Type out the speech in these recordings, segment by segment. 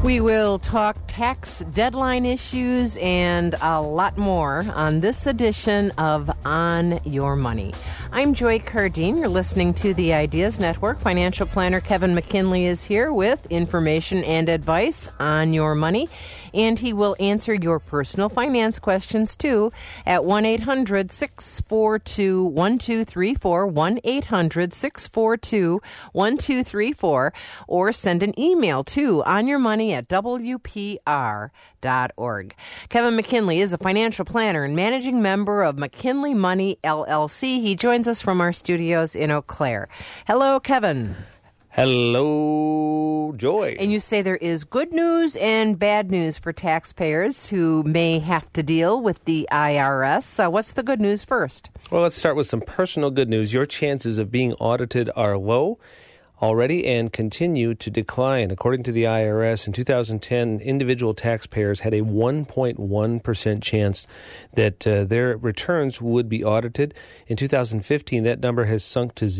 We will talk tax deadline issues and a lot more on this edition of On Your Money. I'm Joy Cardine. You're listening to the Ideas Network. Financial planner Kevin McKinley is here with information and advice on your money. And he will answer your personal finance questions, too, at 1-800-642-1234, 1-800-642-1234, or send an email to onyourmoney@wpr.org. Kevin McKinley is a financial planner and managing member of McKinley Money, LLC. He joins us from our studios in Eau Claire. Hello, Kevin. Hello, Joy. And you say there is good news and bad news for taxpayers who may have to deal with the IRS. What's the good news first? Well, let's start with some personal good news. Your chances of being audited are low already and continue to decline. According to the IRS, in 2010, individual taxpayers had a 1.1% chance that their returns would be audited. In 2015, that number has sunk to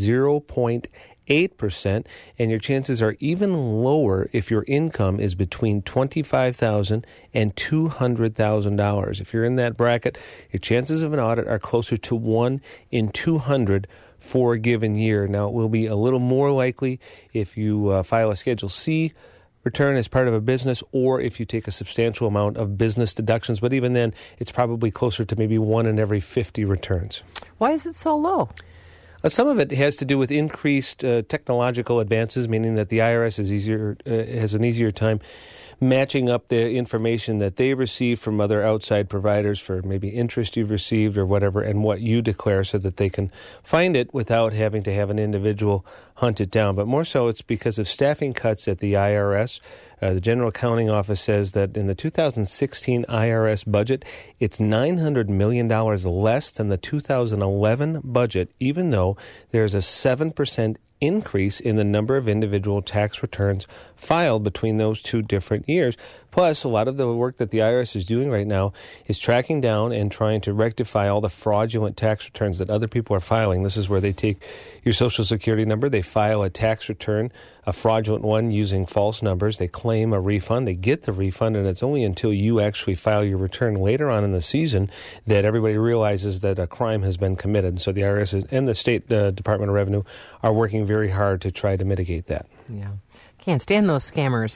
0.8%, and your chances are even lower if your income is between $25,000 and $200,000. If you're in that bracket, your chances of an audit are closer to 1 in 200 for a given year. Now, it will be a little more likely if you file a Schedule C return as part of a business, or if you take a substantial amount of business deductions. But even then, it's probably closer to maybe 1 in every 50 returns. Why is it so low? Some of it has to do with increased technological advances, meaning that the IRS has an easier time matching up the information that they receive from other outside providers for maybe interest you've received or whatever, and what you declare, so that they can find it without having to have an individual hunt it down. But more so, it's because of staffing cuts at the IRS. The General Accounting Office says that in the 2016 IRS budget, it's $900 million less than the 2011 budget, even though there's a 7% increase in the number of individual tax returns filed between those two different years. Plus, a lot of the work that the IRS is doing right now is tracking down and trying to rectify all the fraudulent tax returns that other people are filing. This is where they take your Social Security number, they file a tax return, a fraudulent one using false numbers, they claim a refund, they get the refund, and it's only until you actually file your return later on in the season that everybody realizes that a crime has been committed. So the IRS and the State Department of Revenue are working very hard to try to mitigate that. Yeah. Can't stand those scammers.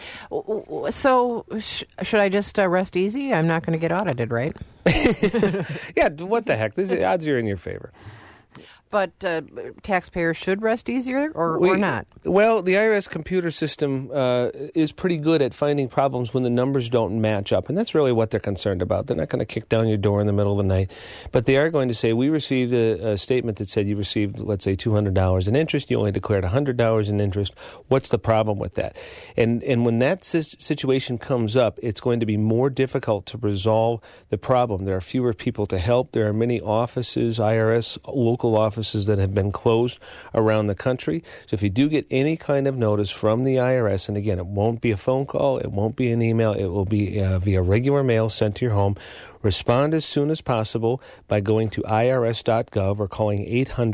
So should I just rest easy? I'm not going to get audited, right? Yeah, what the heck? The odds are in your favor. But taxpayers should rest easier or not? Well, the IRS computer system is pretty good at finding problems when the numbers don't match up, and that's really what they're concerned about. They're not going to kick down your door in the middle of the night, but they are going to say, we received a statement that said you received, let's say, $200 in interest. You only declared $100 in interest. What's the problem with that? And when that situation comes up, it's going to be more difficult to resolve the problem. There are fewer people to help. There are many offices, IRS, local offices, that have been closed around the country. So if you do get any kind of notice from the IRS, and again, it won't be a phone call, it won't be an email, it will be via regular mail sent to your home, respond as soon as possible by going to irs.gov or calling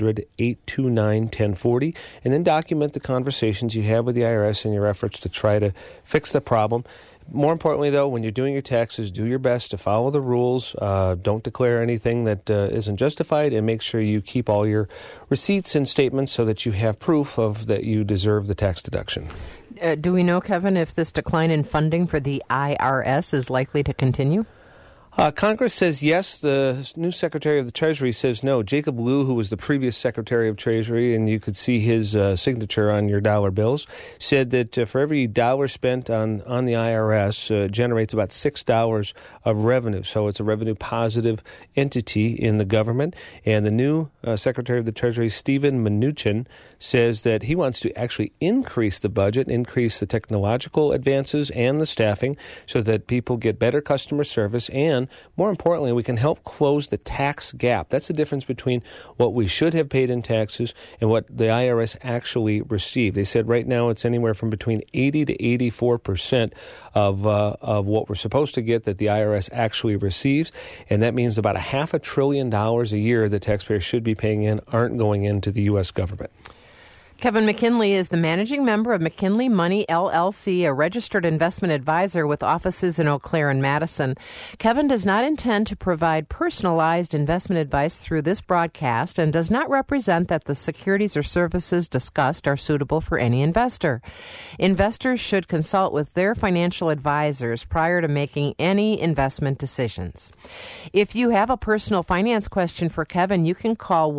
800-829-1040, and then document the conversations you have with the IRS in your efforts to try to fix the problem. More importantly, though, when you're doing your taxes, do your best to follow the rules. Don't declare anything that isn't justified, and make sure you keep all your receipts and statements so that you have proof of that you deserve the tax deduction. Do we know, Kevin, if this decline in funding for the IRS is likely to continue? Congress says yes. The new Secretary of the Treasury says no. Jacob Lew, who was the previous Secretary of Treasury, and you could see his signature on your dollar bills, said that for every dollar spent on the IRS, generates about $6 of revenue. So it's a revenue-positive entity in the government. And the new Secretary of the Treasury, Steven Mnuchin, says that he wants to actually increase the budget, increase the technological advances and the staffing so that people get better customer service, and more importantly, we can help close the tax gap. That's the difference between what we should have paid in taxes and what the IRS actually received. They said right now it's anywhere from between 80 to 84% of what we're supposed to get that the IRS actually receives, and that means about $500 billion a year that taxpayers should be paying in aren't going into the U.S. government. Kevin McKinley is the managing member of McKinley Money, LLC, a registered investment advisor with offices in Eau Claire and Madison. Kevin does not intend to provide personalized investment advice through this broadcast and does not represent that the securities or services discussed are suitable for any investor. Investors should consult with their financial advisors prior to making any investment decisions. If you have a personal finance question for Kevin, you can call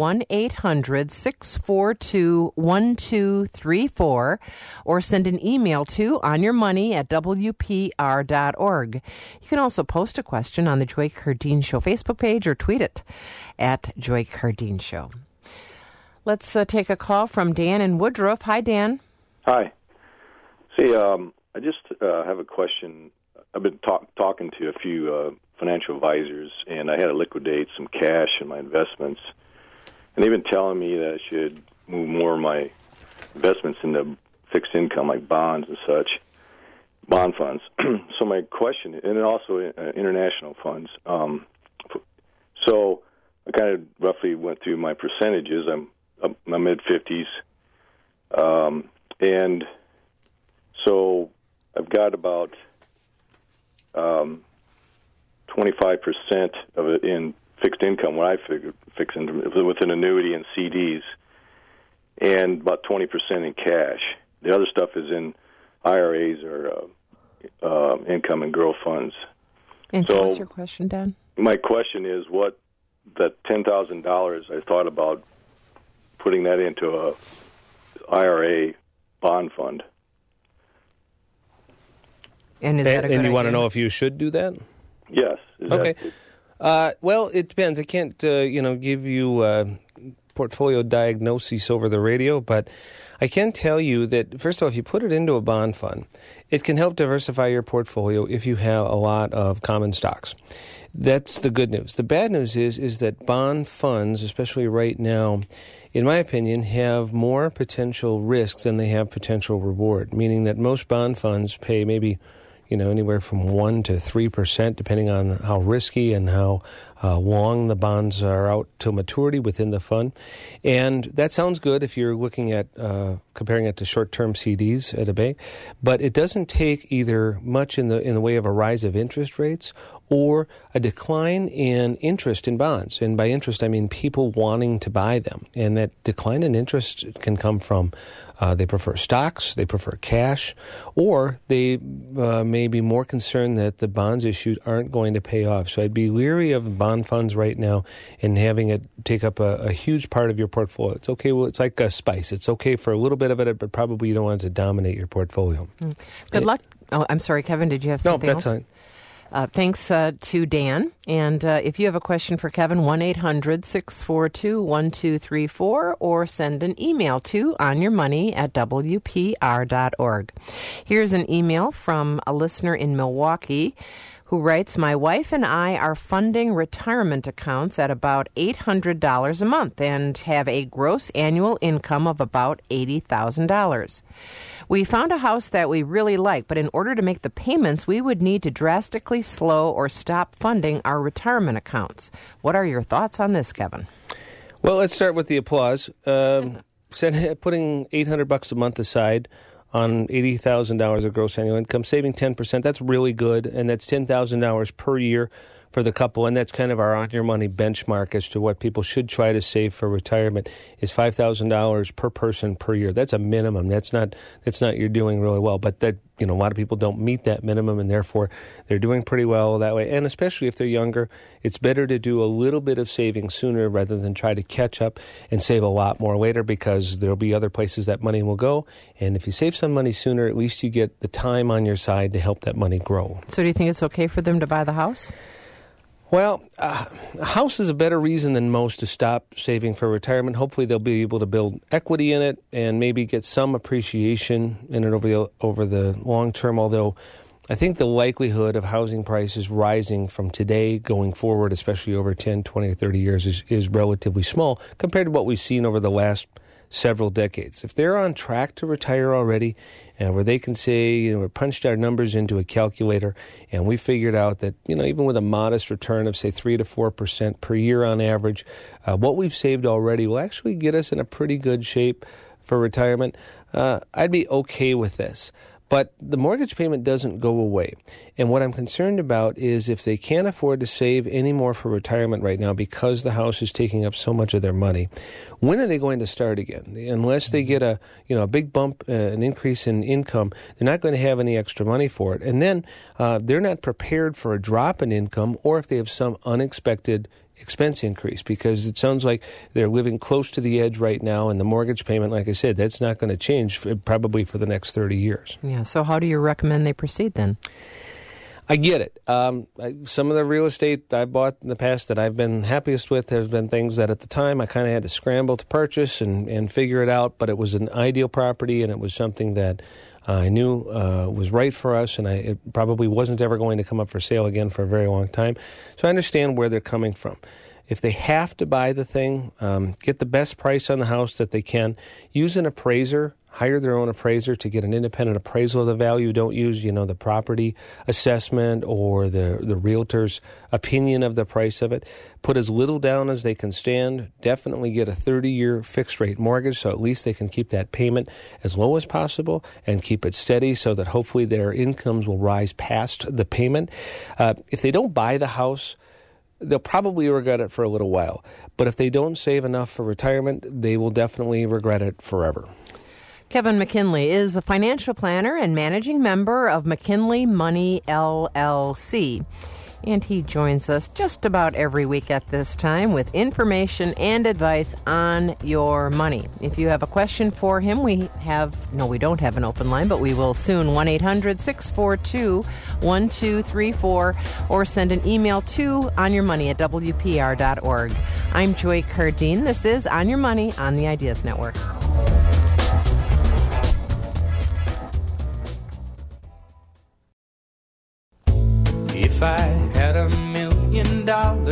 1-800-642-1234 or send an email to onyourmoney@wpr.org. You can also post a question on the Joy Cardeen Show Facebook page or tweet it at Joy Cardeen Show. Let's take a call from Dan in Woodruff. Hi, Dan. Hi. See, I just have a question. I've been talking to a few financial advisors, and I had to liquidate some cash in my investments. And they've been telling me that I should move more of my investments into fixed income like bonds and such, bond funds. So my question, and then also international funds. So I kind of roughly went through my percentages. I'm my mid-50s. And so I've got about 25% of it in fixed income, what I figured fixed income, with an annuity and CDs, and about 20% in cash. The other stuff is in IRAs or income and growth funds. And so what's your question, Dan? My question is, what that $10,000, I thought about putting that into a IRA bond fund. And is that a good idea? And you want to know if you should do that? Yes. Okay. Well, it depends. I can't, give you portfolio diagnoses over the radio, but I can tell you that, first of all, if you put it into a bond fund, it can help diversify your portfolio if you have a lot of common stocks. That's the good news. The bad news is that bond funds, especially right now, in my opinion, have more potential risks than they have potential reward, meaning that most bond funds pay maybe anywhere from 1% to 3%, depending on how risky and how long the bonds are out till maturity within the fund. And that sounds good if you're looking at comparing it to short-term CDs at a bank, but it doesn't take either much in the way of a rise of interest rates or a decline in interest in bonds. And by interest, I mean people wanting to buy them. And that decline in interest can come from they prefer stocks, they prefer cash, or they may be more concerned that the bonds issued aren't going to pay off. So I'd be leery of bond funds right now and having it take up a huge part of your portfolio. It's okay. Well, it's like a spice. It's okay for a little bit of it, but probably you don't want it to dominate your portfolio. Good luck. Oh, I'm sorry, Kevin. Did you have something else? No, that's fine. Thanks to Dan. And if you have a question for Kevin, 1-800-642-1234 or send an email to onyourmoney@wpr.org. Here's an email from a listener in Milwaukee who writes, "My wife and I are funding retirement accounts at about $800 a month and have a gross annual income of about $80,000. We found a house that we really like, but in order to make the payments, we would need to drastically slow or stop funding our retirement accounts. What are your thoughts on this, Kevin?" Well, let's start with the applause. Putting $800 a month aside on $80,000 of gross annual income, saving 10%, that's really good, and that's $10,000 per year for the couple, and that's kind of our On Your Money benchmark as to what people should try to save for retirement is $5,000 per person per year. That's a minimum. That's not you're doing really well, but that a lot of people don't meet that minimum, and therefore they're doing pretty well that way. And especially if they're younger, it's better to do a little bit of saving sooner rather than try to catch up and save a lot more later, because there'll be other places that money will go. And if you save some money sooner, at least you get the time on your side to help that money grow. So do you think it's okay for them to buy the house? Well, a house is a better reason than most to stop saving for retirement. Hopefully they'll be able to build equity in it and maybe get some appreciation in it over the long term, although I think the likelihood of housing prices rising from today going forward, especially over 10, 20, or 30 years, is relatively small compared to what we've seen over the last several decades. If they're on track to retire already, where they can say, we punched our numbers into a calculator and we figured out that, even with a modest return of, say, 3 to 4% per year on average, what we've saved already will actually get us in a pretty good shape for retirement, I'd be okay with this. But the mortgage payment doesn't go away. And what I'm concerned about is if they can't afford to save any more for retirement right now because the house is taking up so much of their money, when are they going to start again? Unless they get a big bump, an increase in income, they're not going to have any extra money for it. And then they're not prepared for a drop in income, or if they have some unexpected expense increase, because it sounds like they're living close to the edge right now, and the mortgage payment, like I said, that's not going to change probably for the next 30 years. Yeah, so how do you recommend they proceed then? I get it. Some of the real estate I bought in the past that I've been happiest with has been things that at the time I kind of had to scramble to purchase and figure it out, but it was an ideal property, and it was something that I knew was right for us, and it probably wasn't ever going to come up for sale again for a very long time. So I understand where they're coming from. If they have to buy the thing, get the best price on the house that they can. Use an appraiser. Hire their own appraiser to get an independent appraisal of the value. Don't use, the property assessment or the realtor's opinion of the price of it. Put as little down as they can stand. Definitely get a 30-year fixed-rate mortgage so at least they can keep that payment as low as possible and keep it steady so that hopefully their incomes will rise past the payment. If they don't buy the house, they'll probably regret it for a little while. But if they don't save enough for retirement, they will definitely regret it forever. Kevin McKinley is a financial planner and managing member of McKinley Money, LLC. And he joins us just about every week at this time with information and advice on your money. If you have a question for him, we don't have an open line, but we will soon. 1-800-642-1234 or send an email to onyourmoney@wpr.org. I'm Joy Cardine. This is On Your Money on the Ideas Network. If I had $1 million,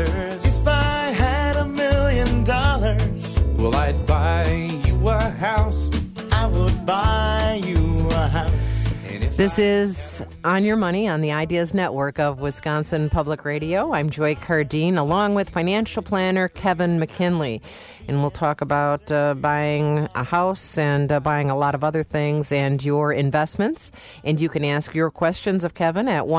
well, I'd buy you a house. I would buy you a house. This is On Your Money on the Ideas Network of Wisconsin Public Radio. I'm Joy Cardine, along with financial planner Kevin McKinley. And we'll talk about buying a house and buying a lot of other things and your investments. And you can ask your questions of Kevin at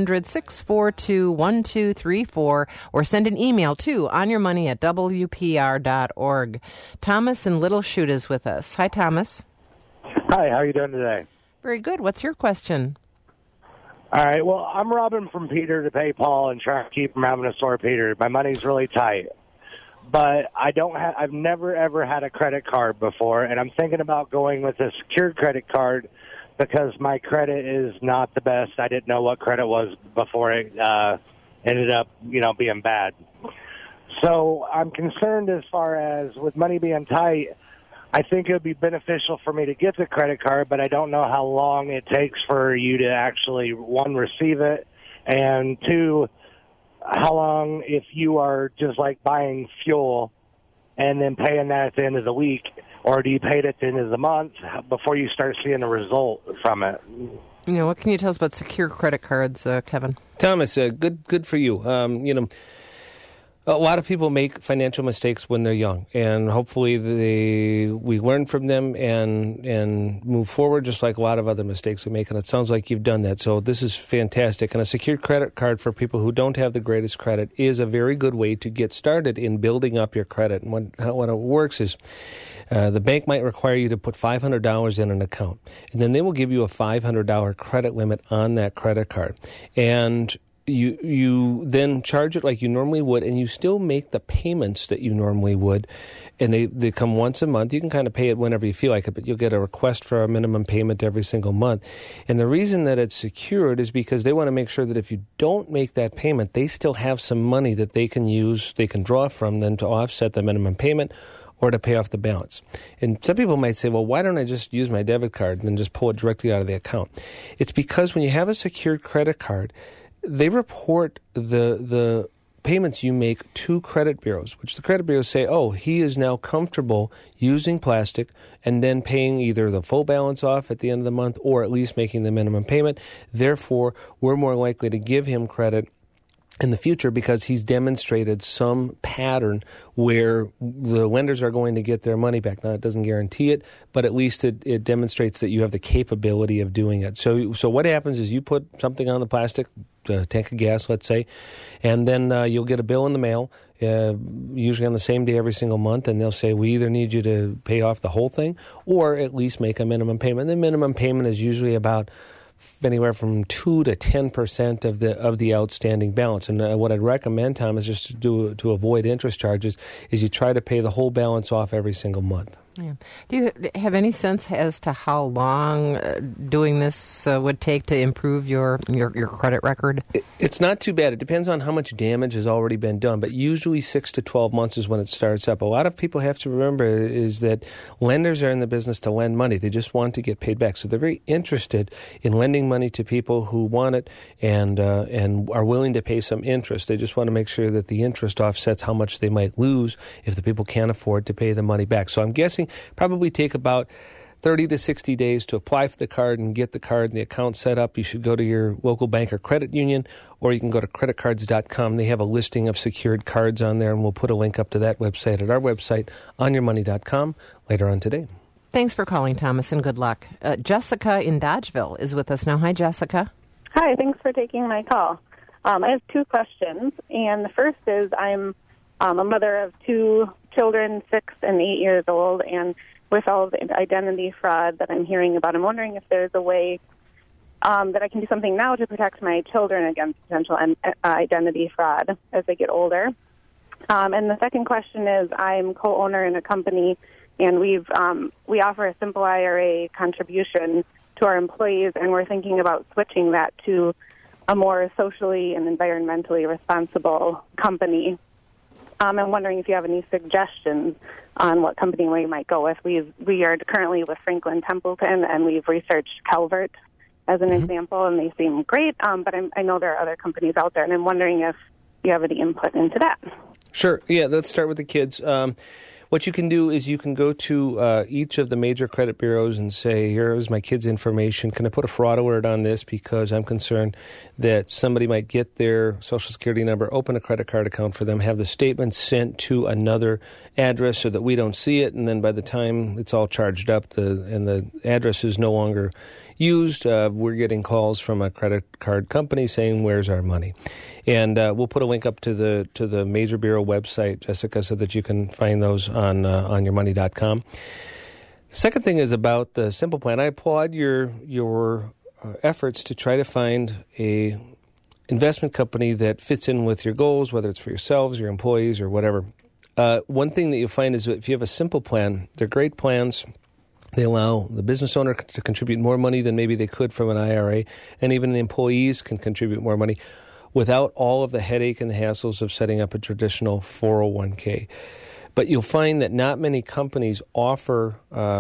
1-800-642-1234 or send an email to onyourmoney@wpr.org. Thomas in Little Chute is with us. Hi, Thomas. Hi, how are you doing today? Very good. What's your question? All right, well, I'm robbing from Peter to pay Paul and trying to keep from having a sore Peter. My money's really tight. But I've never, ever had a credit card before, and I'm thinking about going with a secured credit card because my credit is not the best. I didn't know what credit was before it ended up, being bad. So I'm concerned as far as with money being tight, I think it would be beneficial for me to get the credit card, but I don't know how long it takes for you to actually, one, receive it, and two, how long if you are just like buying fuel and then paying that at the end of the week, or do you pay it at the end of the month before you start seeing a result from it? What can you tell us about secure credit cards, Kevin? Thomas, good for you. A lot of people make financial mistakes when they're young, and hopefully we learn from them and move forward, just like a lot of other mistakes we make, and it sounds like you've done that. So this is fantastic. And a secured credit card for people who don't have the greatest credit is a very good way to get started in building up your credit. And what it works is the bank might require you to put $500 in an account, and then they will give you a $500 credit limit on that credit card. And you then charge it like you normally would, and you still make the payments that you normally would, and they come once a month. You can kind of pay it whenever you feel like it, but you'll get a request for a minimum payment every single month. And the reason that it's secured is because they want to make sure that if you don't make that payment, they still have some money that they can use, they can draw from then to offset the minimum payment or to pay off the balance. And some people might say, well, why don't I just use my debit card and then just pull it directly out of the account? It's because when you have a secured credit card, they report the payments you make to credit bureaus, which the credit bureaus say, oh, he is now comfortable using plastic and then paying either the full balance off at the end of the month or at least making the minimum payment. Therefore, we're more likely to give him credit in the future because he's demonstrated some pattern where the lenders are going to get their money back. Now, it doesn't guarantee it, but at least it demonstrates that you have the capability of doing it. So what happens is you put something on the plastic, a tank of gas, let's say, and then you'll get a bill in the mail, usually on the same day every single month, and they'll say, we either need you to pay off the whole thing or at least make a minimum payment. The minimum payment is usually about anywhere from 2 to 10% of the outstanding balance. And what I'd recommend, Tom, is just to avoid interest charges, is you try to pay the whole balance off every single month. Yeah. Do you have any sense as to how long doing this would take to improve your credit record? It's not too bad. It depends on how much damage has already been done, but usually 6 to 12 months is when it starts up. A lot of people have to remember is that lenders are in the business to lend money. They just want to get paid back. So they're very interested in lending money to people who want it and are willing to pay some interest. They just want to make sure that the interest offsets how much they might lose if the people can't afford to pay the money back. So I'm guessing probably take about 30 to 60 days to apply for the card and get the card and the account set up. You should go to your local bank or credit union, or you can go to creditcards.com. They have a listing of secured cards on there, and we'll put a link up to that website at our website, onyourmoney.com, later on today. Thanks for calling, Thomas, and good luck. Jessica in Dodgeville is with us now. Hi, Jessica. Hi, thanks for taking my call. I have two questions, and the first is I'm a mother of two children, 6 and 8 years old, and with all the identity fraud that I'm hearing about, I'm wondering if there's a way that I can do something now to protect my children against potential identity fraud as they get older. And the second question is I'm co-owner in a company, and we offer a simple IRA contribution to our employees, and we're thinking about switching that to a more socially and environmentally responsible company. I'm wondering if you have any suggestions on what company we might go with. We are currently with Franklin Templeton, and we've researched Calvert as an example, and they seem great, but I know there are other companies out there, and I'm wondering if you have any input into that. Sure. Yeah, let's start with the kids. What you can do is you can go to each of the major credit bureaus and say, here's my kid's information. Can I put a fraud alert on this because I'm concerned that somebody might get their Social Security number, open a credit card account for them, have the statement sent to another address so that we don't see it, and then by the time it's all charged up and the address is no longer used, we're getting calls from a credit card company saying, where's our money? And we'll put a link up to the major bureau website, Jessica, so that you can find those on yourmoney.com. Second thing is about the Simple Plan. I applaud your efforts to try to find a investment company that fits in with your goals, whether it's for yourselves, your employees, or whatever. One thing that you'll find is that if you have a Simple Plan, they're great plans. They allow the business owner to contribute more money than maybe they could from an IRA, and even the employees can contribute more money without all of the headache and the hassles of setting up a traditional 401k. But you'll find that not many companies offer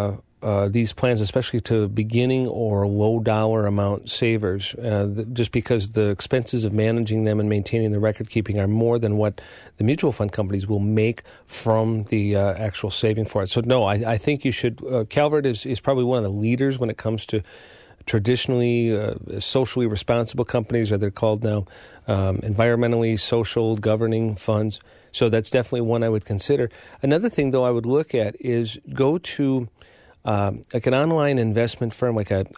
these plans, especially to beginning or low dollar amount savers, just because the expenses of managing them and maintaining the record keeping are more than what the mutual fund companies will make from the actual saving for it. So no, I think you should. Calvert is probably one of the leaders when it comes to traditionally socially responsible companies, or they're called now environmentally social governing funds. So that's definitely one I would consider. Another thing, though, I would look at is go to like an online investment firm like a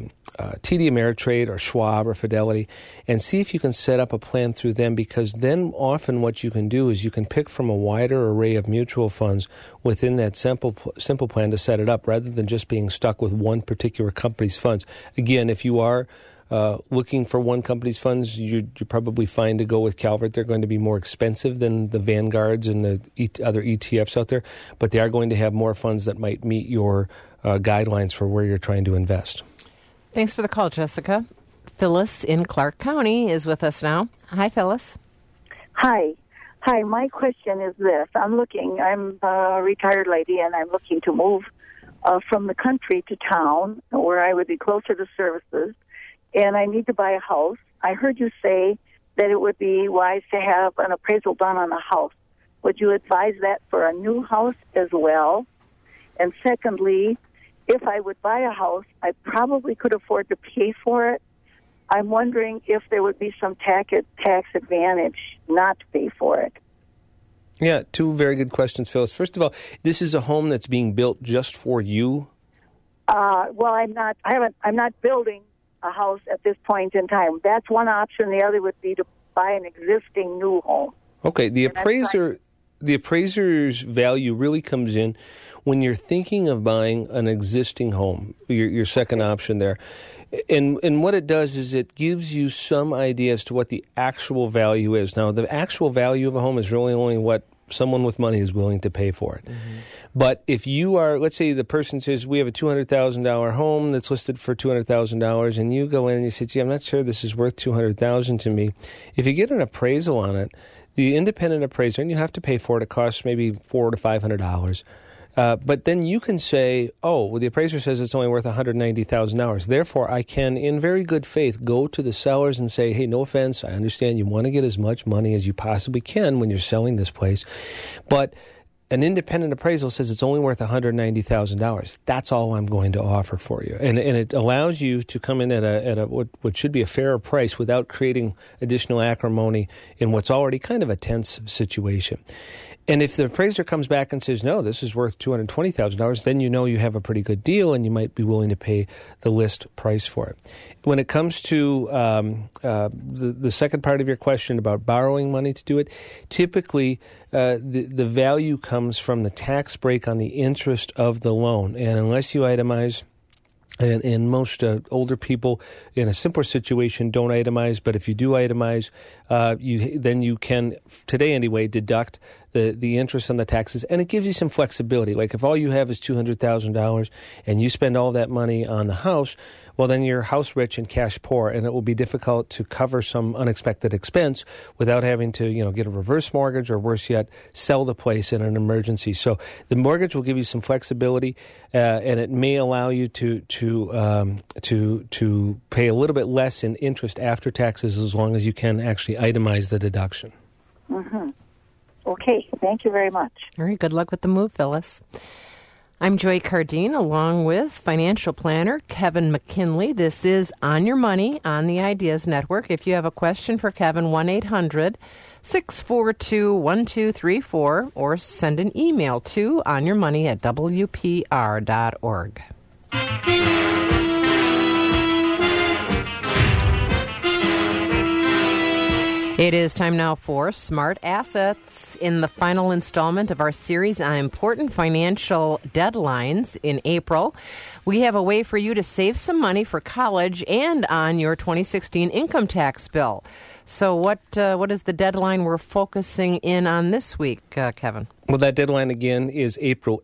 TD Ameritrade or Schwab or Fidelity, and see if you can set up a plan through them, because then often what you can do is you can pick from a wider array of mutual funds within that simple plan to set it up, rather than just being stuck with one particular company's funds. Again, if you are looking for one company's funds, you're probably fine to go with Calvert. They're going to be more expensive than the Vanguards and the other ETFs out there, but they are going to have more funds that might meet your guidelines for where you're trying to invest. Thanks for the call, Jessica. Phyllis in Clark County is with us now. Hi, Phyllis. Hi. My question is this. I'm a retired lady, and I'm looking to move from the country to town where I would be closer to services, and I need to buy a house. I heard you say that it would be wise to have an appraisal done on a house. Would you advise that for a new house as well? And secondly, if I would buy a house, I probably could afford to pay for it, I'm wondering if there would be some tax advantage not to pay for it. Yeah, two very good questions, Phyllis. First of all, this is a home that's being built just for you? Well, I'm not building a house at this point in time. That's one option. The other would be to buy an existing new home. Okay, the appraiser's value really comes in when you're thinking of buying an existing home, your second option there. And what it does is it gives you some idea as to what the actual value is. Now, the actual value of a home is really only what someone with money is willing to pay for it. Mm-hmm. But if you are, let's say the person says, we have a $200,000 home that's listed for $200,000, and you go in and you say, gee, I'm not sure this is worth $200,000 to me. If you get an appraisal on it, the independent appraiser, and you have to pay for it, it costs maybe $400 to $500. But then you can say, oh, well, the appraiser says it's only worth $190,000. Therefore, I can, in very good faith, go to the sellers and say, hey, no offense, I understand you want to get as much money as you possibly can when you're selling this place. But an independent appraisal says it's only worth $190,000. That's all I'm going to offer for you. And it allows you to come in at a what should be a fairer price without creating additional acrimony in what's already kind of a tense situation. And if the appraiser comes back and says, no, this is worth $220,000, then you know you have a pretty good deal and you might be willing to pay the list price for it. When it comes to the second part of your question about borrowing money to do it, typically the value comes from the tax break on the interest of the loan. And unless you itemize, and most older people in a simpler situation don't itemize, but if you do itemize, then you can, today anyway, deduct the interest on the taxes, and it gives you some flexibility. Like if all you have is $200,000 and you spend all that money on the house, well, then you're house rich and cash poor, and it will be difficult to cover some unexpected expense without having to, get a reverse mortgage or, worse yet, sell the place in an emergency. So the mortgage will give you some flexibility, and it may allow you to pay a little bit less in interest after taxes as long as you can actually itemize the deduction. Mm-hmm. Okay, thank you very much. All right, good luck with the move, Phyllis. I'm Joy Cardine, along with financial planner Kevin McKinley. This is On Your Money on the Ideas Network. If you have a question for Kevin, 1-800-642-1234, or send an email to onyourmoney@wpr.org. It is time now for Smart Assets. In the final installment of our series on important financial deadlines in April, we have a way for you to save some money for college and on your 2016 income tax bill. So what is the deadline we're focusing in on this week, Kevin? Well, that deadline again is April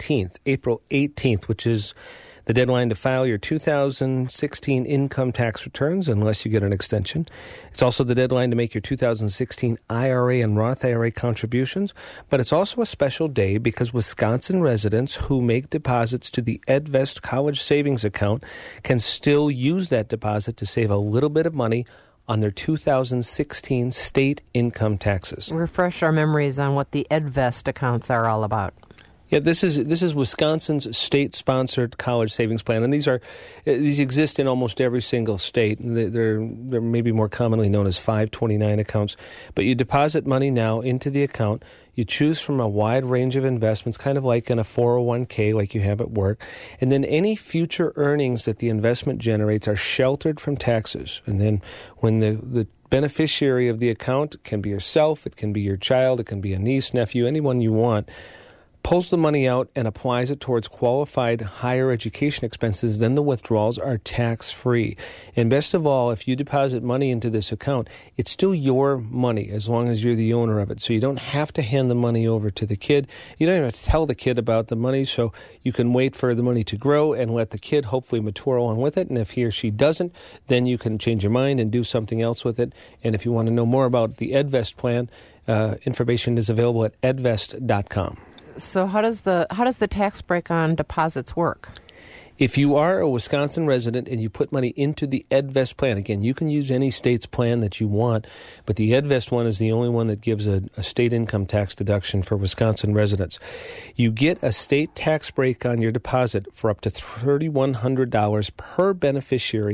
18th, which is the deadline to file your 2016 income tax returns unless you get an extension. It's also the deadline to make your 2016 IRA and Roth IRA contributions. But it's also a special day because Wisconsin residents who make deposits to the EdVest College Savings Account can still use that deposit to save a little bit of money on their 2016 state income taxes. Refresh our memories on what the EdVest accounts are all about. Yeah, this is Wisconsin's state-sponsored college savings plan, and these exist in almost every single state. They're maybe more commonly known as 529 accounts. But you deposit money now into the account. You choose from a wide range of investments, kind of like in a 401k, like you have at work. And then any future earnings that the investment generates are sheltered from taxes. And then when the beneficiary of the account can be yourself, it can be your child, it can be a niece, nephew, anyone you want, pulls the money out and applies it towards qualified higher education expenses, then the withdrawals are tax-free. And best of all, if you deposit money into this account, it's still your money as long as you're the owner of it. So you don't have to hand the money over to the kid. You don't even have to tell the kid about the money, so you can wait for the money to grow and let the kid hopefully mature along with it. And if he or she doesn't, then you can change your mind and do something else with it. And if you want to know more about the EdVest plan, information is available at edvest.com. So how does the tax break on deposits work? If you are a Wisconsin resident and you put money into the EdVest plan, again, you can use any state's plan that you want, but the EdVest one is the only one that gives a state income tax deduction for Wisconsin residents. You get a state tax break on your deposit for up to $3,100 per beneficiary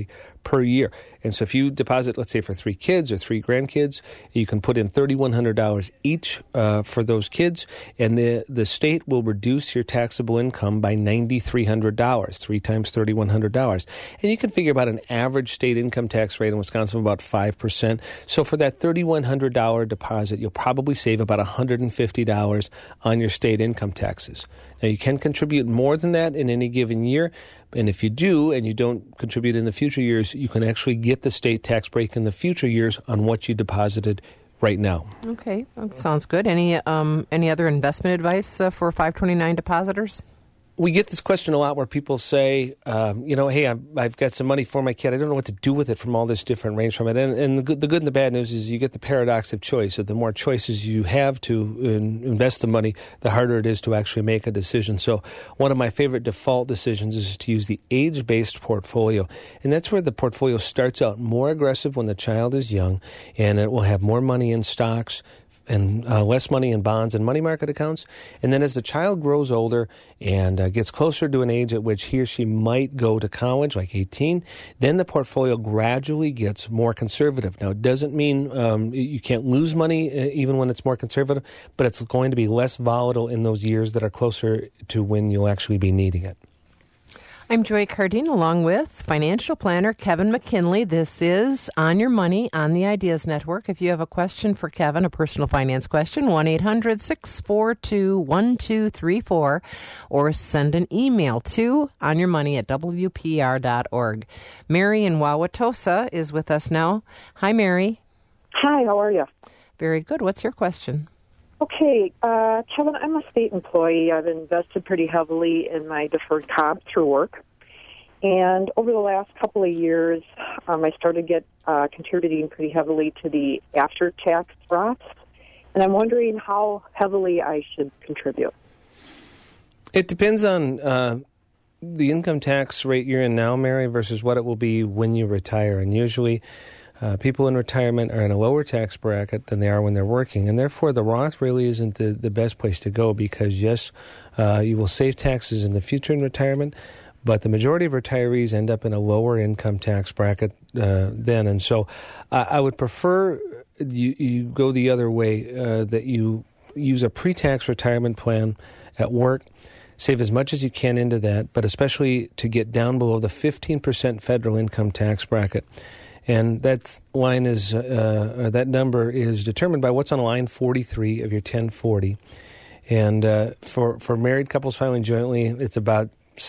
per year. And so if you deposit, let's say, for 3 kids or 3 grandkids, you can put in $3,100 each for those kids, and the state will reduce your taxable income by $9,300, 3 times $3,100. And you can figure about an average state income tax rate in Wisconsin of about 5%. So for that $3,100 deposit, you'll probably save about $150 on your state income taxes. Now, you can contribute more than that in any given year, and if you do and you don't contribute in the future years, you can actually get the state tax break in the future years on what you deposited right now. Okay, that sounds good. Any other investment advice for 529 depositors? We get this question a lot where people say, hey, I've got some money for my kid. I don't know what to do with it from all this different range from it. And the good and the bad news is you get the paradox of choice. So the more choices you have to invest the money, the harder it is to actually make a decision. So one of my favorite default decisions is to use the age-based portfolio. And that's where the portfolio starts out more aggressive when the child is young, and it will have more money in stocks and less money in bonds and money market accounts. And then as the child grows older and gets closer to an age at which he or she might go to college, like 18, then the portfolio gradually gets more conservative. Now, it doesn't mean you can't lose money even when it's more conservative, but it's going to be less volatile in those years that are closer to when you'll actually be needing it. I'm Joy Cardine, along with financial planner Kevin McKinley. This is On Your Money on the Ideas Network. If you have a question for Kevin, a personal finance question, 1-800-642-1234, or send an email to onyourmoney@wpr.org. Mary in Wauwatosa is with us now. Hi, Mary. Hi, how are you? Very good. What's your question? Okay, Kevin, I'm a state employee. I've invested pretty heavily in my deferred comp through work. And over the last couple of years, I started contributing pretty heavily to the after-tax Roths. And I'm wondering how heavily I should contribute. It depends on the income tax rate you're in now, Mary, versus what it will be when you retire. And usually people in retirement are in a lower tax bracket than they are when they're working, and therefore the Roth really isn't the best place to go because, yes, you will save taxes in the future in retirement, but the majority of retirees end up in a lower income tax bracket then. And so I would prefer you go the other way, that you use a pre-tax retirement plan at work. Save as much as you can into that, but especially to get down below the 15% federal income tax bracket. And that line is that number is determined by what's on line 43 of your 1040. And for married couples filing jointly, it's about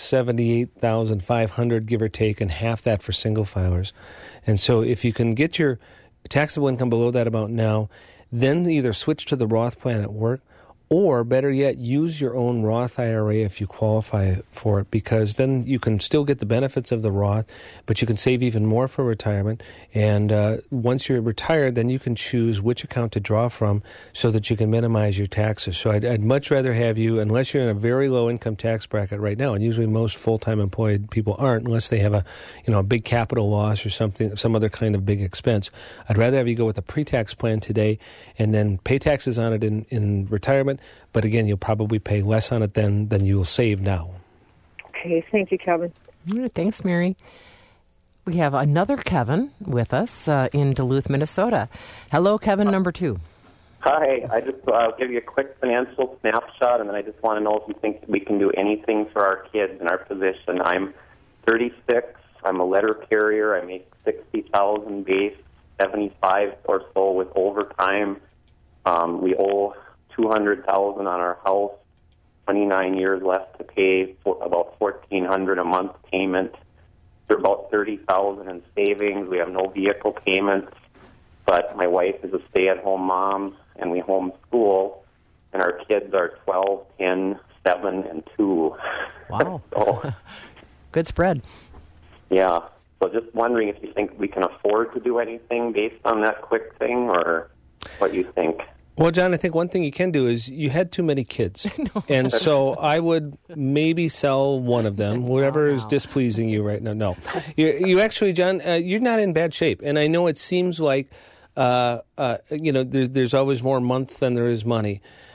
$78,500, give or take, and half that for single filers. And so if you can get your taxable income below that amount now, then either switch to the Roth plan at work, or better yet, use your own Roth IRA if you qualify for it, because then you can still get the benefits of the Roth, but you can save even more for retirement. And once you're retired, then you can choose which account to draw from so that you can minimize your taxes. So I'd much rather have you, unless you're in a very low income tax bracket right now, and usually most full-time employed people aren't, unless they have a big capital loss or something, some other kind of big expense. I'd rather have you go with a pre-tax plan today and then pay taxes on it in retirement. But again, you'll probably pay less on it than you will save now. Okay, thank you, Kevin. Thanks, Mary. We have another Kevin with us in Duluth, Minnesota. Hello, Kevin number 2. Hi, I'll give you a quick financial snapshot, and then I just want to know if you think we can do anything for our kids in our position. I'm 36. I'm a letter carrier. I make $60,000 base, 75 or so with overtime. We owe $200,000 on our house, 29 years left to pay, for about $1,400 a month payment. There's about $30,000 in savings. We have no vehicle payments, but my wife is a stay-at-home mom, and we homeschool, and our kids are 12, 10, 7, and 2. Wow. So, good spread. Yeah. So just wondering if you think we can afford to do anything based on that quick thing, or what you think. Well, John, I think one thing you can do is you had too many kids. And so I would maybe sell one of them, whatever is displeasing you right now. No. You actually, John, you're not in bad shape. And I know it seems like, there's always more month than there is money.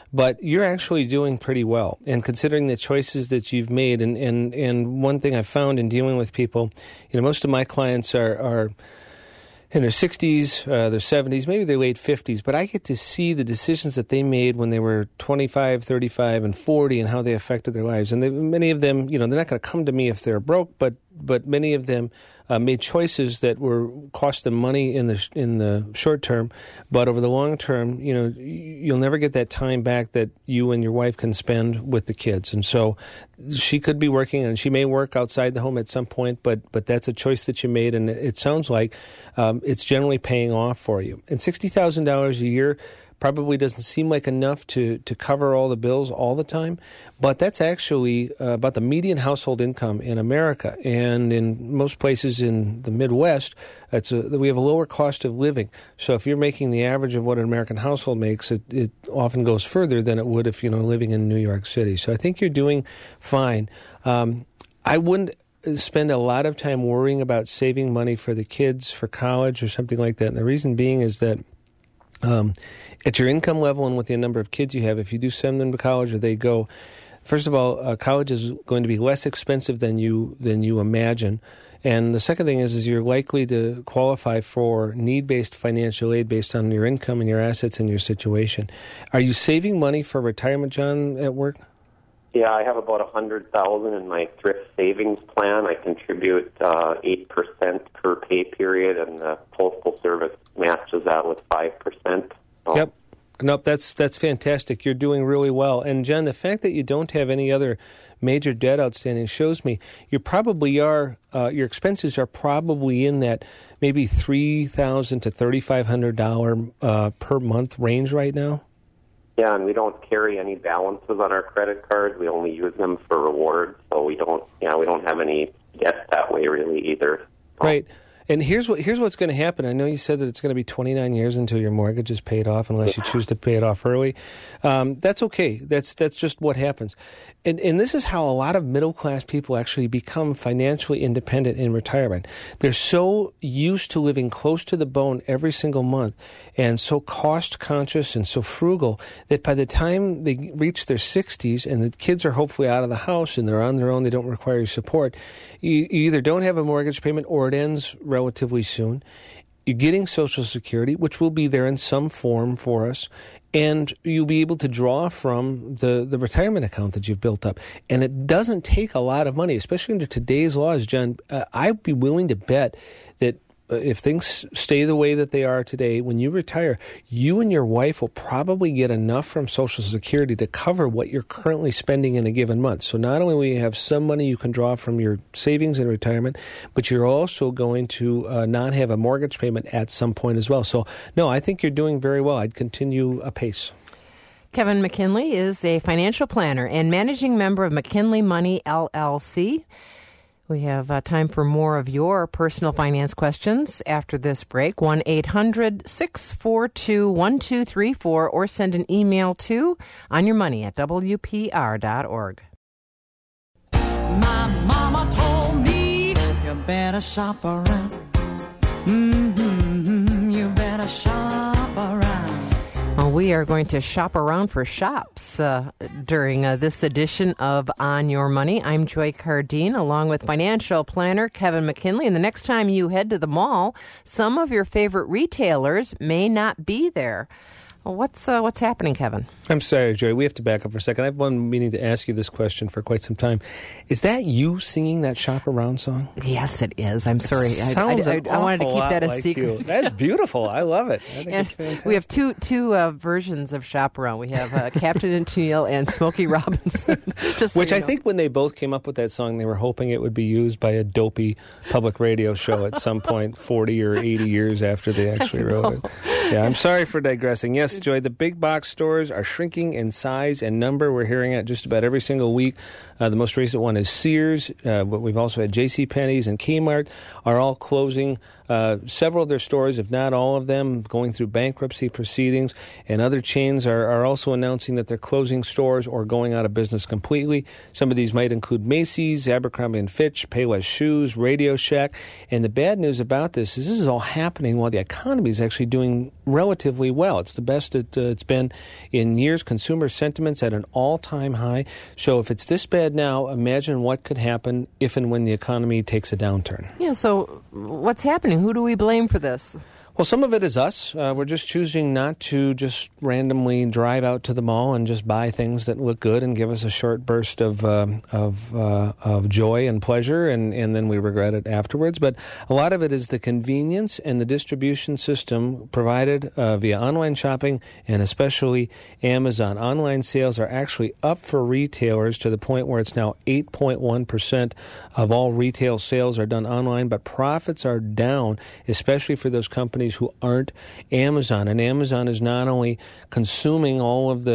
But you're actually doing pretty well. And considering the choices that you've made, and one thing I've found in dealing with people, most of my clients are in their 60s, their 70s, maybe their late 50s, but I get to see the decisions that they made when they were 25, 35, and 40 and how they affected their lives. And many of them, they're not going to come to me if they're broke, but many of them made choices that cost them money in the short term, but over the long term, you'll never get that time back that you and your wife can spend with the kids. And so she could be working, and she may work outside the home at some point, but that's a choice that you made, and it sounds like it's generally paying off for you. And $60,000 a year probably doesn't seem like enough to cover all the bills all the time, but that's actually about the median household income in America. And in most places in the Midwest, we have a lower cost of living. So if you're making the average of what an American household makes, it often goes further than it would if living in New York City. So I think you're doing fine. I wouldn't spend a lot of time worrying about saving money for the kids for college or something like that. And the reason being is that at your income level and with the number of kids you have, if you do send them to college or they go, first of all, college is going to be less expensive than you imagine. And the second thing is you're likely to qualify for need-based financial aid based on your income and your assets and your situation. Are you saving money for retirement, John, at work? Yeah, I have about $100,000 in my thrift savings plan. I contribute 8% per pay period, and the Postal Service matches that with 5%. So. Yep. Nope, that's fantastic. You're doing really well. And, John, the fact that you don't have any other major debt outstanding shows me you probably are, your expenses are probably in that maybe $3,000 to $3,500 per month range right now. Yeah, and we don't carry any balances on our credit cards. We only use them for rewards, so we don't have any debt that way really either. Right. And here's what's going to happen. I know you said that it's going to be 29 years until your mortgage is paid off, unless you choose to pay it off early. That's okay. That's just what happens. And this is how a lot of middle-class people actually become financially independent in retirement. They're so used to living close to the bone every single month and so cost-conscious and so frugal that by the time they reach their 60s and the kids are hopefully out of the house and they're on their own, they don't require your support, you either don't have a mortgage payment or it ends relatively soon. You're getting Social Security, which will be there in some form for us, and you'll be able to draw from the retirement account that you've built up. And it doesn't take a lot of money, especially under today's laws, John. I'd be willing to bet that if things stay the way that they are today, when you retire, you and your wife will probably get enough from Social Security to cover what you're currently spending in a given month. So not only will you have some money you can draw from your savings in retirement, but you're also going to not have a mortgage payment at some point as well. So, no, I think you're doing very well. I'd continue apace. Kevin McKinley is a financial planner and managing member of McKinley Money, LLC. We have time for more of your personal finance questions after this break. 1-800-642-1234 or send an email to onyourmoney@wpr.org. My mama told me you better shop around. You better shop around. Well, we are going to shop around for shops during this edition of On Your Money. I'm Joy Cardine, along with financial planner Kevin McKinley. And the next time you head to the mall, some of your favorite retailers may not be there. Well, what's happening, Kevin? I'm sorry, Joy. We have to back up for a second. I've been meaning to ask you this question for quite some time. Is that you singing that Shop Around song? Yes, it is. I'm sorry. I wanted to keep that a secret. You. That's beautiful. I love it. I think it's fantastic. We have two versions of Shop Around. We have Captain and Tennille and Smokey Robinson. Which I think when they both came up with that song, they were hoping it would be used by a dopey public radio show at some point 40 or 80 years after they actually wrote it. Yeah, I'm sorry for digressing. Yes, Joy, the big box stores are shrinking in size and number. We're hearing it just about every single week. The most recent one is Sears, but we've also had JCPenney's and Kmart are all closing. Several of their stores, if not all of them, going through bankruptcy proceedings, and other chains are also announcing that they're closing stores or going out of business completely. Some of these might include Macy's, Abercrombie & Fitch, Payless Shoes, Radio Shack. And the bad news about this is all happening while the economy is actually doing relatively well. It's the best it's been in years. Consumer sentiment's at an all-time high. So if it's this bad now, imagine what could happen if and when the economy takes a downturn. Yeah, so what's happening? Who do we blame for this? Well, some of it is us. We're just choosing not to just randomly drive out to the mall and just buy things that look good and give us a short burst of joy and pleasure, and then we regret it afterwards. But a lot of it is the convenience and the distribution system provided via online shopping and especially Amazon. Online sales are actually up for retailers to the point where it's now 8.1% of all retail sales are done online, but profits are down, especially for those companies who aren't Amazon. And Amazon is not only consuming all of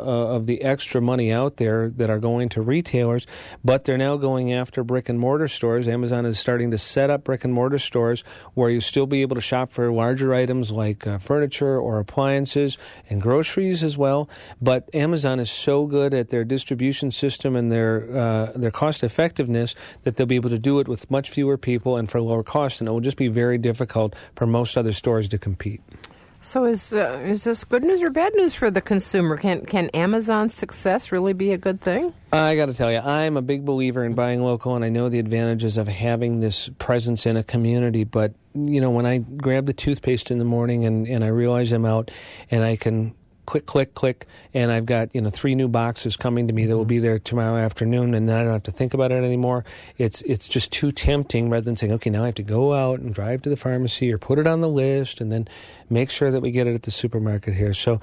the extra money out there that are going to retailers, but they're now going after brick and mortar stores. Amazon is starting to set up brick and mortar stores where you still be able to shop for larger items like furniture or appliances and groceries as well. But Amazon is so good at their distribution system and their cost effectiveness that they'll be able to do it with much fewer people and for lower cost, and it will just be very difficult for most other stores to compete. So is this good news or bad news for the consumer? Can Amazon's success really be a good thing? I got to tell you, I'm a big believer in buying local, and I know the advantages of having this presence in a community. But, you know, when I grab the toothpaste in the morning and I realize I'm out and I can click, and I've got 3 new boxes coming to me that will be there tomorrow afternoon, and then I don't have to think about it anymore. It's just too tempting rather than saying, okay, now I have to go out and drive to the pharmacy or put it on the list and then make sure that we get it at the supermarket here. So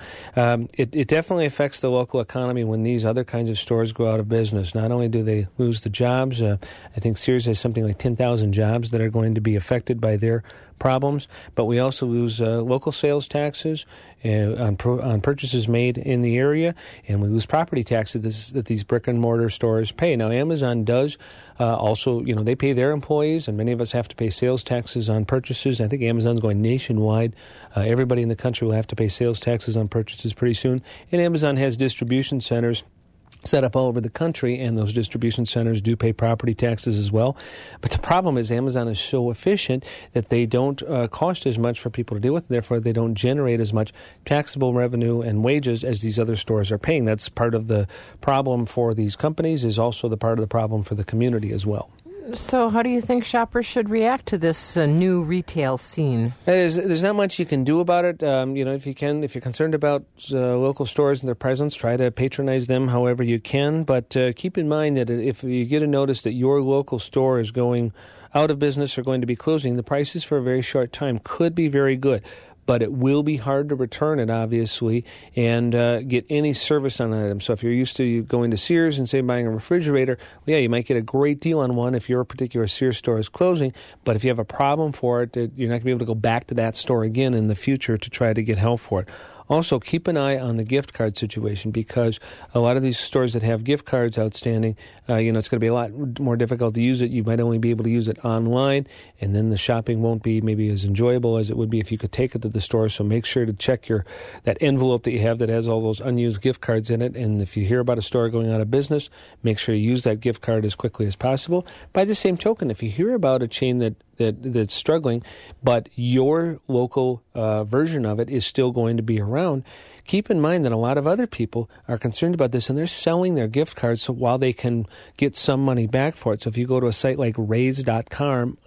it definitely affects the local economy when these other kinds of stores go out of business. Not only do they lose the jobs, I think Sears has something like 10,000 jobs that are going to be affected by their problems, but we also lose local sales taxes on purchases made in the area, and we lose property taxes that these brick and mortar stores pay. Now, Amazon does also, they pay their employees, and many of us have to pay sales taxes on purchases. I think Amazon's going nationwide. Everybody in the country will have to pay sales taxes on purchases pretty soon, and Amazon has distribution centers set up all over the country, and those distribution centers do pay property taxes as well. But the problem is Amazon is so efficient that they don't cost as much for people to deal with. Therefore, they don't generate as much taxable revenue and wages as these other stores are paying. That's part of the problem for these companies, is also the part of the problem for the community as well. So how do you think shoppers should react to this new retail scene? There's not much you can do about it. If you're concerned about local stores and their presence, try to patronize them however you can. But keep in mind that if you get a notice that your local store is going out of business or going to be closing, the prices for a very short time could be very good. But it will be hard to return it, obviously, and get any service on an item. So if you're used to going to Sears and, say, buying a refrigerator, well, yeah, you might get a great deal on one if your particular Sears store is closing. But if you have a problem for it, you're not going to be able to go back to that store again in the future to try to get help for it. Also, keep an eye on the gift card situation, because a lot of these stores that have gift cards outstanding, it's going to be a lot more difficult to use it. You might only be able to use it online, and then the shopping won't be maybe as enjoyable as it would be if you could take it to the store. So make sure to check that envelope that you have that has all those unused gift cards in it. And if you hear about a store going out of business, make sure you use that gift card as quickly as possible. By the same token, if you hear about a chain that's struggling, but your local version of it is still going to be around, keep in mind that a lot of other people are concerned about this, and they're selling their gift cards so while they can get some money back for it. So if you go to a site like Raise.com,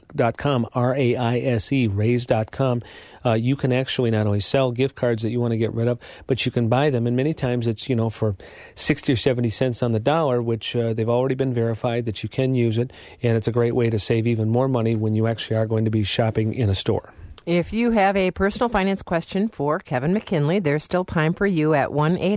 R-A-I-S-E, Raise.com, you can actually not only sell gift cards that you want to get rid of, but you can buy them. And many times it's, for 60 or 70 cents on the dollar, which they've already been verified that you can use it. And it's a great way to save even more money when you actually are going to be shopping in a store. If you have a personal finance question for Kevin McKinley, there's still time for you at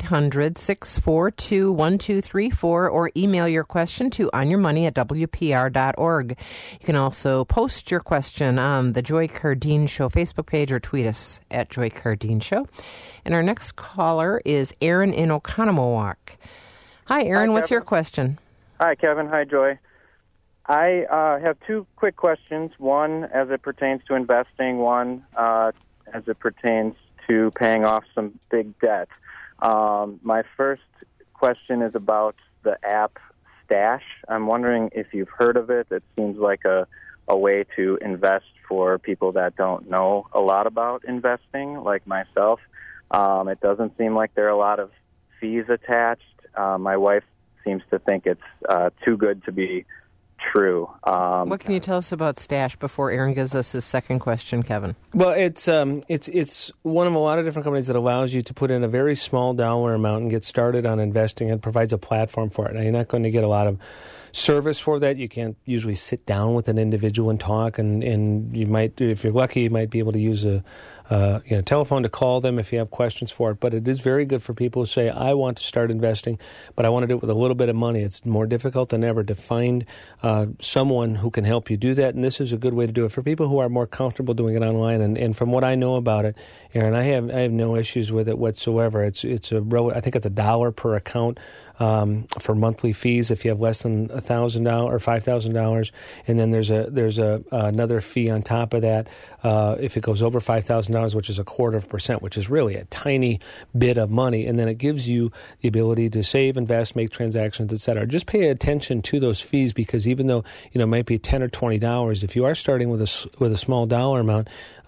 1-800-642-1234, or email your question to onyourmoney@wpr.org. You can also post your question on the Joy Cardine Show Facebook page or tweet us at Joy Cardine Show. And our next caller is Aaron in Oconomowoc. Hi, Aaron. Hi, what's your question? Hi, Kevin. Hi, Joy. I have 2 quick questions, one as it pertains to investing, one as it pertains to paying off some big debt. My first question is about the app Stash. I'm wondering if you've heard of it. It seems like a a way to invest for people that don't know a lot about investing, like myself. It doesn't seem like there are a lot of fees attached. My wife seems to think it's too good to be true. What can you tell us about Stash before Aaron gives us his second question, Kevin? Well, it's one of a lot of different companies that allows you to put in a very small dollar amount and get started on investing and provides a platform for it. Now, you're not going to get a lot of service for that. You can't usually sit down with an individual and talk, and you might, if you're lucky, you might be able to use a telephone to call them if you have questions for it. But it is very good for people who say, I want to start investing, but I want to do it with a little bit of money. It's more difficult than ever to find someone who can help you do that, and this is a good way to do it for people who are more comfortable doing it online. And from what I know about it, Aaron, I have no issues with it whatsoever. I think it's $1 per account for monthly fees if you have less than $1,000 or $5,000, and then there's another fee on top of that if it goes over $5,000, which is 0.25%, which is really a tiny bit of money, and then it gives you the ability to save, invest, make transactions, etc. Just pay attention to those fees, because even though it might be $10 or $20, if you are starting with a small dollar amount,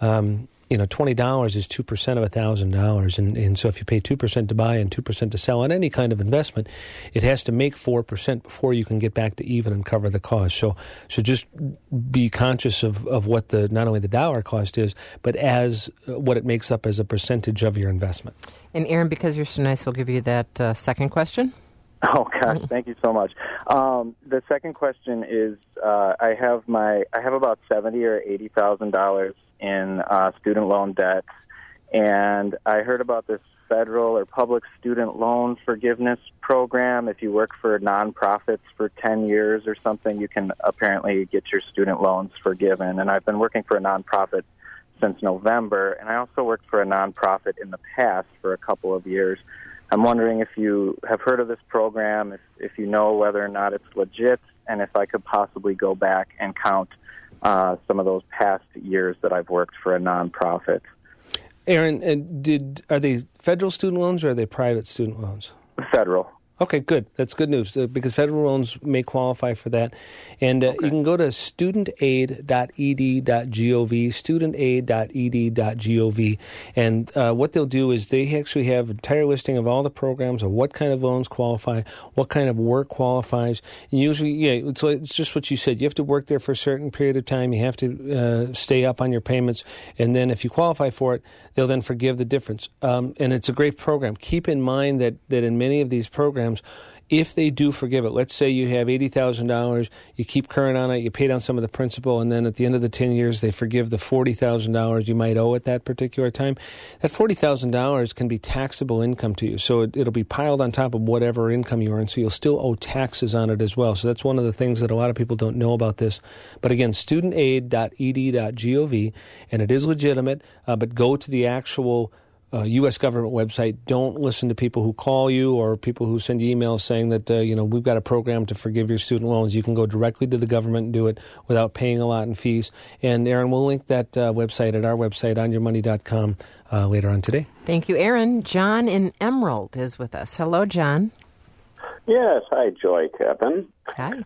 $20 is 2% of $1,000, and so if you pay 2% to buy and 2% to sell on any kind of investment, it has to make 4% before you can get back to even and cover the cost. So just be conscious of what not only the dollar cost is, but as what it makes up as a percentage of your investment. And Aaron, because you're so nice, we'll give you that second question. Oh gosh, thank you so much. The second question is, I have about $70,000 or $80,000 in student loan debt, and I heard about this federal or public student loan forgiveness program. If you work for nonprofits for 10 years or something, you can apparently get your student loans forgiven. And I've been working for a nonprofit since November, and I also worked for a nonprofit in the past for a couple of years. I'm wondering if you have heard of this program, if you know whether or not it's legit, and if I could possibly go back and count some of those past years that I've worked for a nonprofit. Aaron, are they federal student loans or are they private student loans? Federal. Okay, good. That's good news because federal loans may qualify for that. And you can go to studentaid.ed.gov, studentaid.ed.gov. And what they'll do is they actually have an entire listing of all the programs of what kind of loans qualify, what kind of work qualifies. And usually, it's just what you said. You have to work there for a certain period of time. You have to stay up on your payments. And then if you qualify for it, they'll then forgive the difference. And it's a great program. Keep in mind that in many of these programs, if they do forgive it, let's say you have $80,000, you keep current on it, you pay down some of the principal, and then at the end of the 10 years, they forgive the $40,000 you might owe at that particular time. That $40,000 can be taxable income to you, so it'll be piled on top of whatever income you earn, so you'll still owe taxes on it as well. So that's one of the things that a lot of people don't know about this. But again, studentaid.ed.gov, and it is legitimate, but go to the actual U.S. government website. Don't listen to people who call you or people who send you emails saying that, we've got a program to forgive your student loans. You can go directly to the government and do it without paying a lot in fees. And, Aaron, we'll link that website at our website, onyourmoney.com, later on today. Thank you, Aaron. John in Emerald is with us. Hello, John. Yes. Hi, Joy, Kevin. Hi.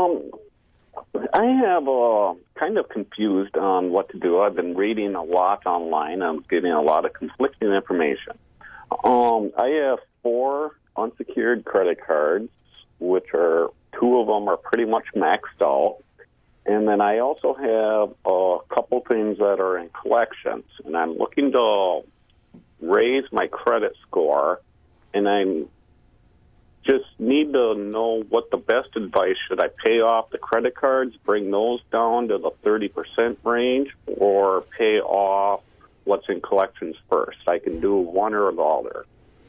I have kind of confused on what to do. I've been reading a lot online. I'm getting a lot of conflicting information. I have 4 unsecured credit cards, which are 2 of them are pretty much maxed out. And then I also have a couple things that are in collections. And I'm looking to raise my credit score, and I'm just need to know what the best advice. Should I pay off the credit cards, bring those down to the 30% range, or pay off what's in collections first? I can do one or the other.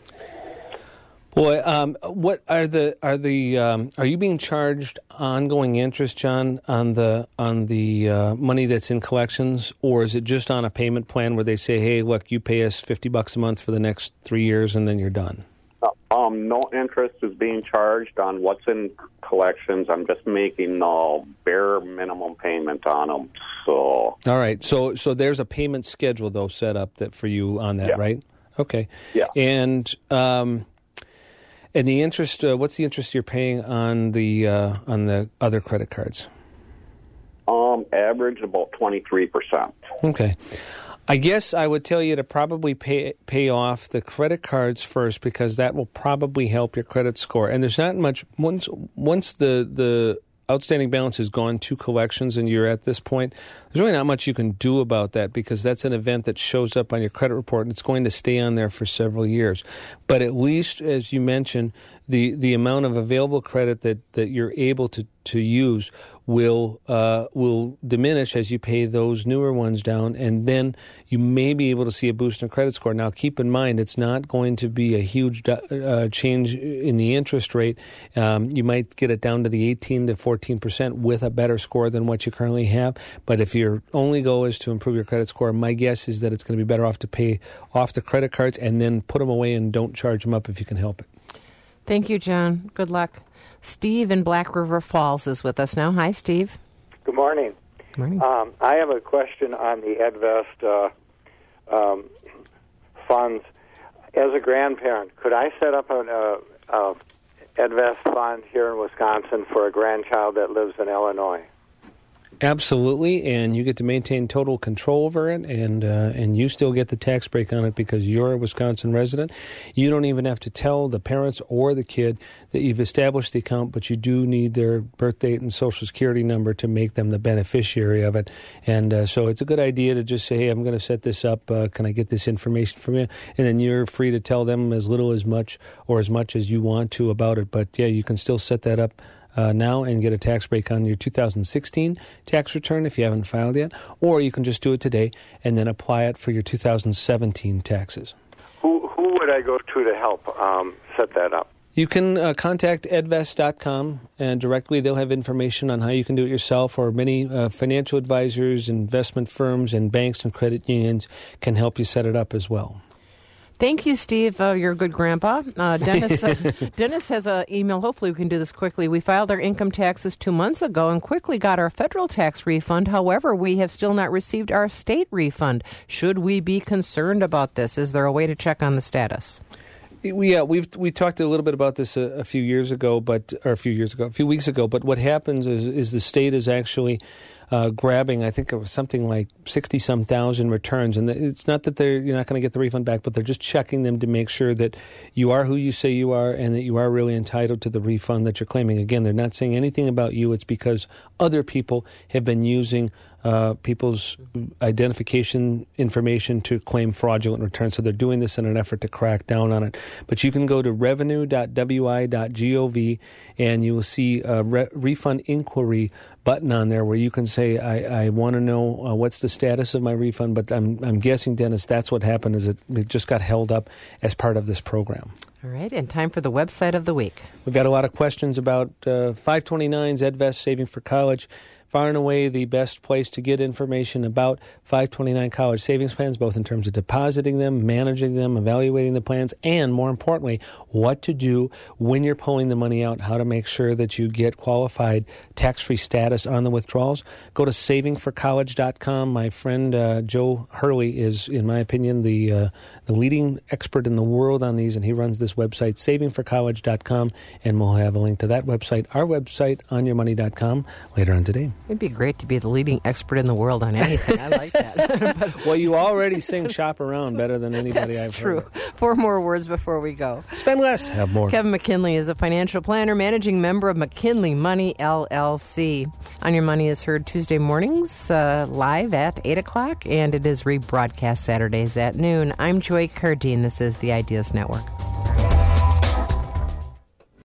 Boy, what are you being charged ongoing interest, John, on the money that's in collections, or is it just on a payment plan where they say, hey, look, you pay us $50 a month for the next 3 years and then you're done? No interest is being charged on what's in collections. I'm just making a bare minimum payment on them. So all right. So there's a payment schedule though set up that for you on that, right? Okay. Yeah. And the interest. What's the interest you're paying on the other credit cards? averaged about 23%. Okay. I guess I would tell you to probably pay off the credit cards first, because that will probably help your credit score. And there's not much once the outstanding balance has gone to collections and you're at this point, there's really not much you can do about that, because that's an event that shows up on your credit report and it's going to stay on there for several years. But at least, as you mentioned, the amount of available credit that you're able to use will diminish as you pay those newer ones down, and then you may be able to see a boost in credit score. Now, keep in mind, it's not going to be a huge change in the interest rate. You might get it down to the 18 to 14% with a better score than what you currently have. But if your only goal is to improve your credit score, my guess is that it's going to be better off to pay off the credit cards and then put them away and don't charge them up if you can help it. Thank you, John. Good luck. Steve in Black River Falls is with us now. Hi, Steve. Good morning. Good morning. I have a question on the EdVest funds. As a grandparent, could I set up an EdVest fund here in Wisconsin for a grandchild that lives in Illinois? Absolutely, and you get to maintain total control over it, and you still get the tax break on it because you're a Wisconsin resident. You don't even have to tell the parents or the kid that you've established the account, but you do need their birth date and Social Security number to make them the beneficiary of it. And so it's a good idea to just say, hey, I'm going to set this up. Can I get this information from you? And then you're free to tell them as little as much or as much as you want to about it. But, yeah, you can still set that up now and get a tax break on your 2016 tax return if you haven't filed yet, or you can just do it today and then apply it for your 2017 taxes. Who would I go to help set that up? You can contact edvest.com, and directly they'll have information on how you can do it yourself, or many financial advisors, investment firms, and banks and credit unions can help you set it up as well. Thank you, Steve. You're a good grandpa. Dennis has an email. Hopefully we can do this quickly. We filed our income taxes 2 months ago and quickly got our federal tax refund. However, we have still not received our state refund. Should we be concerned about this? Is there a way to check on the status? Yeah, we talked a little bit about this a few weeks ago. But what happens is the state is actually grabbing, I think it was something like 60-some thousand returns. And it's not that you're not going to get the refund back, but they're just checking them to make sure that you are who you say you are and that you are really entitled to the refund that you're claiming. Again, they're not saying anything about you. It's because other people have been using people's identification information to claim fraudulent returns. So they're doing this in an effort to crack down on it. But you can go to revenue.wi.gov and you will see a refund inquiry button on there where you can say, I want to know what's the status of my refund. But I'm guessing, Dennis, that's what happened, is it just got held up as part of this program. All right, and time for the website of the week. We've got a lot of questions about 529s, EdVest, Saving for College. Far and away the best place to get information about 529 college savings plans, both in terms of depositing them, managing them, evaluating the plans, and more importantly, what to do when you're pulling the money out, how to make sure that you get qualified tax-free status on the withdrawals. Go to savingforcollege.com. My friend Joe Hurley is, in my opinion, the leading expert in the world on these, and he runs this website, savingforcollege.com, and we'll have a link to that website, our website, onyourmoney.com, later on today. It'd be great to be the leading expert in the world on anything. I like that. Well, you already sing Shop Around better than anybody I've heard. That's true. 4 more words before we go. Spend less, have more. Kevin McKinley is a financial planner, managing member of McKinley Money, LLC. On Your Money is heard Tuesday mornings live at 8 o'clock, and it is rebroadcast Saturdays at noon. I'm Joy Cardine. This is the Ideas Network.